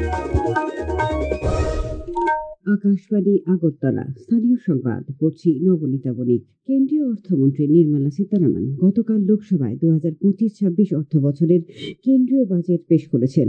আকাশবাণী আগরতলা স্থানীয় সংবাদ পড়ছি নবনীতা বণিক। কেন্দ্রীয় অর্থমন্ত্রী নির্মলা সীতারামন গতকাল লোকসভায় 2025-26 অর্থ বছরের কেন্দ্রীয় বাজেট পেশ করেছেন।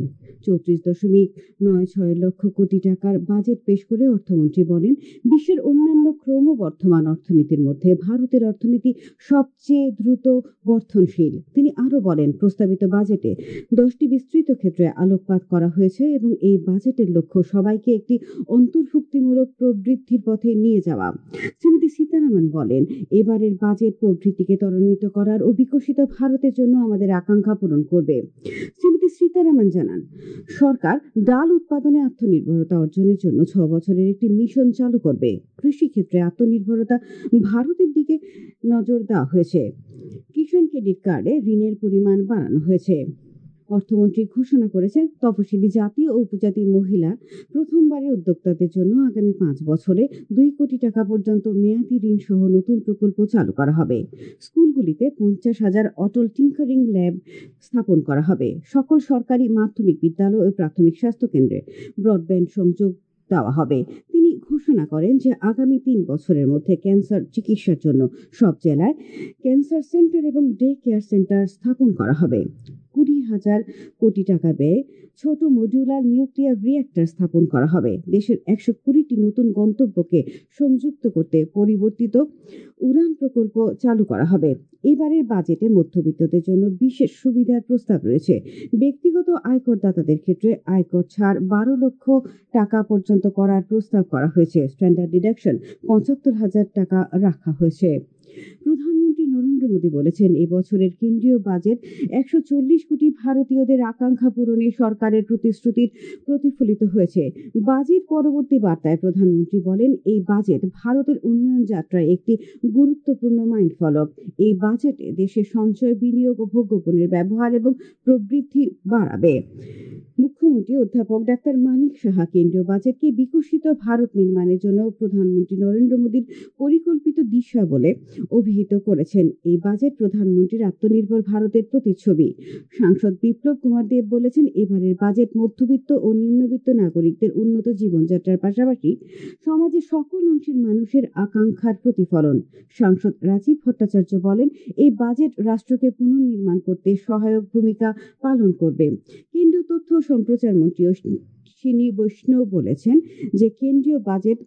34.96 লক্ষ কোটি টাকার বাজেট পেশ করে অর্থমন্ত্রী বলেন, বিশ্বের অন্যান্য ক্রমবর্ধমান অর্থনীতির মধ্যে ভারতের অর্থনীতি সবচেয়ে দ্রুত বর্ধনশীল। তিনি আরও বলেন, প্রস্তাবিত বাজেটে 10টি বিস্তৃত ক্ষেত্রে আলোকপাত করা হয়েছে এবং এই বাজেটের লক্ষ্য সবাইকে একটি অন্তর্ভুক্তিমূলক প্রবৃদ্ধির পথে নিয়ে যাওয়া। শ্রীমতী সীতারামন বলেন, এবারের বাজেট প্রবৃদ্ধিকে ত্বরান্বিত করার ও বিকশিত ভারতের জন্য আমাদের আকাঙ্ক্ষা পূরণ করবে। শ্রীমতী সীতারামন জানান, সরকার ডাল উৎপাদনে আত্মনির্ভরতা অর্জনের জন্য 6 বছরের একটি মিশন চালু করবে। কৃষি ক্ষেত্রে আত্মনির্ভরতা ভারতের দিকে নজর দেওয়া হয়েছে। কিষাণ ক্রেডিট কার্ডে ঋণের পরিমাণ বাড়ানো হয়েছে। অর্থমন্ত্রী ঘোষণা করেছেন, তফসিলি জাতি ও উপজাতি মহিলা প্রথমবারের উদ্যোক্তাদের জন্য আগামী 5 বছরে 2 কোটি টাকা পর্যন্ত মেয়াদী ঋণ সহ নতুন প্রকল্প চালু করা হবে। স্কুলগুলিতে 50,000 অটল টিঙ্কারিং ল্যাব স্থাপন করা হবে। সকল সরকারি মাধ্যমিক বিদ্যালয় ও প্রাথমিক স্বাস্থ্য কেন্দ্রে ব্রডব্যান্ড সংযোগ দেওয়া হবে। তিনি ঘোষণা করেন যে আগামী 3 বছরের মধ্যে ক্যান্সার চিকিৎসার জন্য সব জেলায় ক্যান্সার সেন্টার এবং ডে কেয়ার সেন্টার স্থাপন করা হবে। 20,000 কোটি টাকা ব্যয়ে ছোট মডিউলার নিউক্লিয়ার রিঅ্যাক্টর স্থাপন করা হবে। দেশের 120টি নতুন গন্তব্যকে সংযুক্ত করতে পরিবর্তিত উড়ান প্রকল্প চালু করা হবে। এবারের বাজেটে মধ্যবিত্তদের জন্য বিশেষ সুবিধার প্রস্তাব রয়েছে। ব্যক্তিগত আয়করদাতাদের ক্ষেত্রে আয়কর ছাড় 12 লক্ষ টাকা পর্যন্ত করার প্রস্তাব করা হয়েছে। স্ট্যান্ডার্ড ডিডাকশন 75,000 টাকা রাখা হয়েছে। প্রধানমন্ত্রী নরেন্দ্র মোদী বলেছেন, এবছরের কেন্দ্রীয় বাজেট 140 কোটি ভারতীয়দের আকাঙ্ক্ষা পূরণে সরকারের প্রতিশ্রুতির প্রতিফলিত হয়েছে। বাজেট পরবর্তী বার্তায় প্রধানমন্ত্রী বলেন, এই বাজেট ভারতের উন্নয়ন যাত্রায় একটি গুরুত্বপূর্ণ মাইলফলক। এই বাজেটে দেশের সঞ্চয়, বিনিয়োগ ও ভোগ্যপণ্যের ব্যবহার এবং প্রবৃদ্ধি বাড়াবে। মুখ্যমন্ত্রী অধ্যাপক ডাক্তার মানিক সাহা কেন্দ্রীয় বাজেটকে বিকশিত ভারত নির্মাণের জন্য প্রধানমন্ত্রী নরেন্দ্র মোদীর পরিকল্পিত দিশা বলে অভিহিত করেছেন। এই বাজেট প্রধানমন্ত্রীর আত্মনির্ভর ভারতের প্রতিচ্ছবি। সাংসদ বিপ্লব কুমার দেব বলেছেন, এবারের বাজেট মধ্যবিত্ত ও নিম্নবিত্ত নাগরিকদের উন্নত জীবনযাত্রার পাশাপাশি সমাজের সকল অংশের মানুষের আকাঙ্ক্ষার প্রতিফলন। সাংসদ রাজীব ভট্টাচার্য বলেন, এই বাজেট রাষ্ট্রকে পুনর্নির্মাণ করতে সহায়ক ভূমিকা পালন করবে। কেন্দ্রীয় তথ্য ও সম্প্রচার মন্ত্রী অশ্বিনী বৈষ্ণব বলেছেন যে কেন্দ্রীয় বাজেট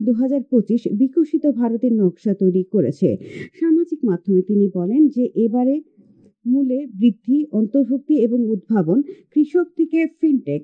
2025 বিকশিত ভারতের নকশা তৈরি করেছে। সামাজিক মাধ্যমে তিনি বলেন যে এবারে মূল্যে বৃদ্ধি, অন্তর্ভুক্তি এবং উদ্ভাবন, কৃষক থেকে ফিনটেক,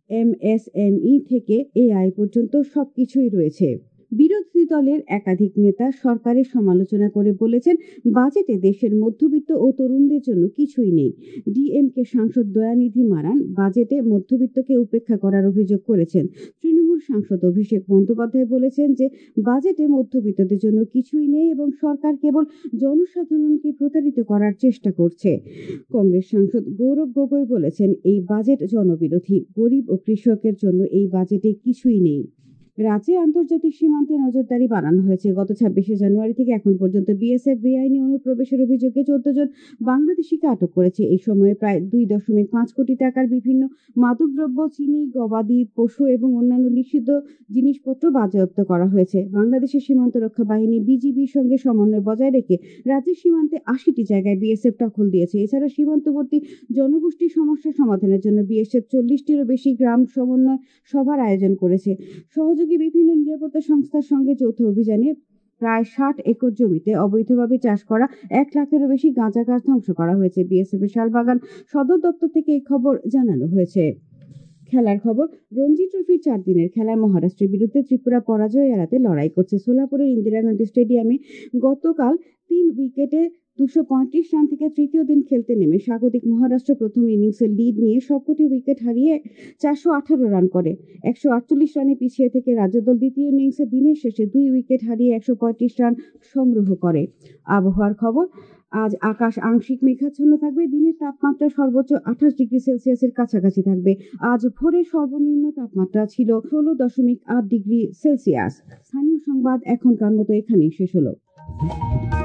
MSME থেকে AI পর্যন্ত সবকিছুই রয়েছে। বিরোধী দলের একাধিক নেতা সরকারের সমালোচনা করে বলেছেন, বাজেটে দেশের মধ্যবিত্ত ও তরুণদের জন্য কিছুই নেই। ডিএমকে সাংসদ দয়ানিধি মারান বাজেটে মধ্যবিত্তকে উপেক্ষা করার অভিযোগ করেছেন। তৃণমূল সাংসদ অভিষেক বন্দ্যোপাধ্যায় বলেছেন যে বাজেটে মধ্যবিত্তদের জন্য কিছুই নেই এবং সরকার কেবল জনসাধারণকে প্রতারিত করার চেষ্টা করছে। কংগ্রেস সাংসদ গৌরব গগৈ বলেছেন, এই বাজেট জনবিরোধী। গরিব ও কৃষকের জন্য এই বাজেটে কিছুই নেই। রাজ্যে আন্তর্জাতিক সীমান্তে নজরদারি বাড়ানো হয়েছে। গত 26শে জানুয়ারি থেকে এখন পর্যন্ত বিএসএফ বেআইনি অনুপ্রবেশের অভিযোগে 14 জন বাংলাদেশিকে আটক করেছে। এই সময়ে প্রায় 2.5 কোটি টাকার বিভিন্ন মাদকদ্রব্য, চিনি, গবাদি পশু এবং অন্যান্য নিষিদ্ধ জিনিসপত্র বাজেয়াপ্ত করা হয়েছে। বাংলাদেশের সীমান্ত রক্ষা বাহিনী বিজিবির সঙ্গে সমন্বয় বজায় রেখে রাজ্যের সীমান্তে 80টি জায়গায় বিএসএফ টহল দিয়েছে। এছাড়া সীমান্তবর্তী জনগোষ্ঠীর সমস্যা সমাধানের জন্য বিএসএফ 40টিরও বেশি গ্রাম সমন্বয় সভার আয়োজন করেছে। সহযোগী বিভিন্ন নিরাপত্তা সংস্থার সঙ্গে যৌথ অভিযানে প্রায় 60 একর জমিতে অবৈধভাবে চাষ করা 1 লাখেরও বেশি গাঁজা গাছ ধ্বংস করা হয়েছে। বিএসএফের শালবাগান সদর দপ্তর থেকে এই খবর জানানো হয়েছে। খেলার খবর, রঞ্জি ট্রফির 4 দিনের খেলায় মহারাষ্ট্রের বিরুদ্ধে ত্রিপুরা পরাজয় এড়াতে লড়াই করছে। সোলাপুরের ইন্দিরা গান্ধী স্টেডিয়ামে গতকাল 3 উইকেটে 235 রান থেকে তৃতীয় দিন খেলতে নেমে স্বাগতিক মহারাষ্ট্র প্রথম ইনিংসের লিড নিয়ে সবকটি উইকেট হারিয়ে 418 রান করে 148 রানে পিছিয়ে থেকে রাজ্যদল দ্বিতীয় ইনিংসে দিনের শেষে 2 উইকেট হারিয়ে 135 রান সংগ্রহ করে। আবহাওয়ার খবর, আজ আকাশ আংশিক মেঘাচ্ছন্ন থাকবে। দিনের তাপমাত্রা সর্বোচ্চ 28 ডিগ্রি সেলসিয়াসের কাছাকাছি থাকবে। আজ ভোরে সর্বনিম্ন তাপমাত্রা ছিল 16.8 ডিগ্রি সেলসিয়াস। স্থানীয় সংবাদ এখনকার মতো এখানেই শেষ হলো।